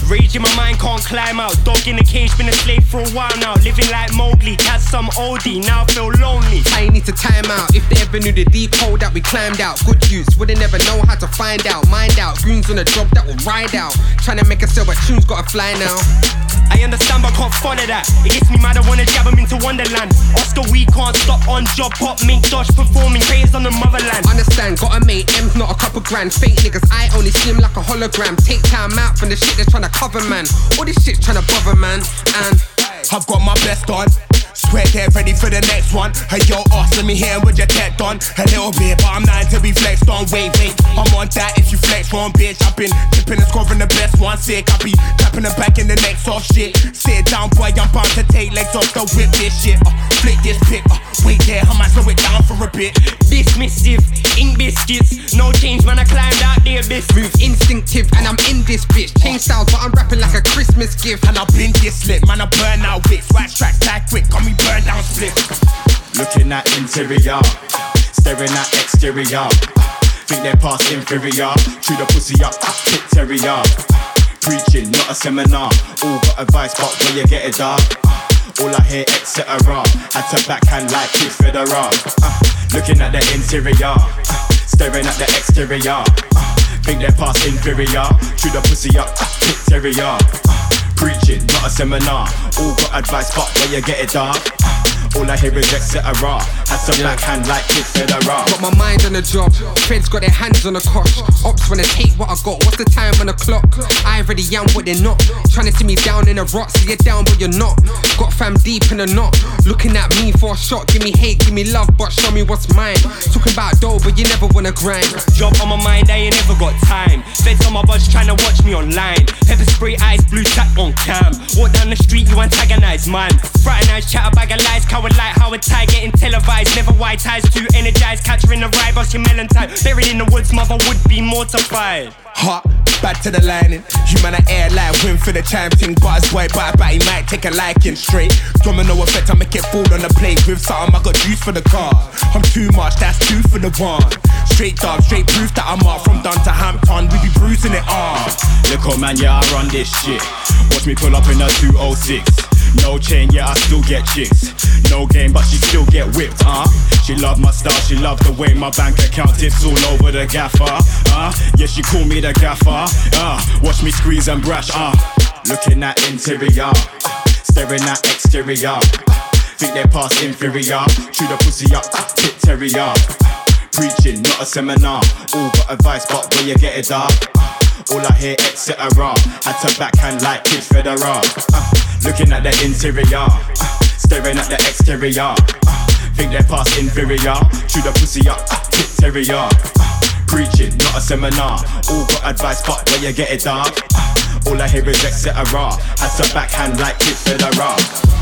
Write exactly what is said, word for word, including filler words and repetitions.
Rage in my mind, can't climb out. Dog in the cage, been a slave for a while now. Living like Mowgli, had some oldie, now I feel lonely. I need to time out. If they ever knew the deep hole that we climbed out. Good use, wouldn't never know how to find out. Mind out, goons on a job that will ride out. Trying to make a sell, but tunes gotta fly now. I understand but can't follow that. It gets me mad, I wanna jab him into Wonderland. Oscar, we can't stop on job. Pop, Mink, Josh performing, praise on the motherland. Understand, got a mate, M's not a couple grand. Fake niggas, I only see him like a hologram. Take time out from the shit they're trying to cover, man. All this shit's trying to bother, man. And I've got my best on. Sweat there, ready for the next one. Hey yo, ask me here with your tech on. A little bit, but I'm not to be flexed on. Wait, wait, I'm on that if you flex wrong, bitch. I've been tipping and scoring the best one. Sick, I be clapping the back in the next off shit. Sit down, boy, I'm bound to take legs off. So whip this shit, uh, flick this pick. Uh, wait there, I might slow it down for a bit. Dismissive, ink biscuits. No change, man, I climbed out the abyss. Move instinctive, and I'm in this bitch. Change styles, but I'm rapping like a Christmas gift. And I've been this lit, man, I burn out wicks. Wax tracks that quick, got me burn down split. Looking at interior, staring at exterior. Think they're past inferior. Chew the pussy up, pit terrier. Preaching, not a seminar. All got advice, but where you get it, dog? All I hear, et cetera. Had to backhand like Kid Federer. Uh, looking at the interior, uh, staring at the exterior. Uh, think they're past inferior. Chew the pussy up, pit terrier. Uh, preaching, not a seminar. All got advice, but where you get it, dog? All I hear is et cetera. Had some backhand like Kid Federer. Got my mind on the job. Feds got their hands on the cosh. Ops wanna take what I got. What's the time on the clock? I already am what they're not. Trying to see me down in the rocks. So you're down but you're not. Got fam deep in the knot. Looking at me for a shot. Give me hate, give me love, but show me what's mine. Talking about dough, but you never wanna grind. Job on my mind, I ain't never got time. Feds on my budge trying to watch me online. Pepper spray eyes, blue tap on cam. Walk down the street, you antagonize man. Fraternize, chat a bag of lies. Coward like how a tie getting televised. Never white ties, too energized. Catch her in the ride, bust your melon type. Buried in the woods, mother would be mortified. Hot, back to the lining. You man a air like win for the champ thing. Buzz boy, but but he might take a liking straight. Domino effect, I make it fall on the plate. With something, I got juice for the car. I'm too much, that's two for the one. Straight dog, straight proof that I'm up. From Dun to Hampton, we be bruising it off. Look oh man, yeah, I run this shit. Watch me pull up in a two oh six. No chain, yeah, I still get chicks. No game, but she still get whipped, uh She love my style, she love the way my bank account tips all over the gaffer, uh Yeah, she call me the gaffer, uh Watch me squeeze and brush, uh Looking at interior, uh, staring at exterior, uh, think they're past inferior. Chew the pussy up, uh, pit terrier, uh, preaching, not a seminar. All got advice, but where you get it, dog? Uh, all I hear, et cetera. Had to backhand like Kid Federer. Uh, looking at the interior, uh, staring at the exterior. Uh, think they're past inferior. Chew the pussy up, uh, pit terrier. Uh, preaching, not a seminar. All got advice, but where you get it, dog? Uh, all I hear is et cetera. Had to backhand like Kid Federer.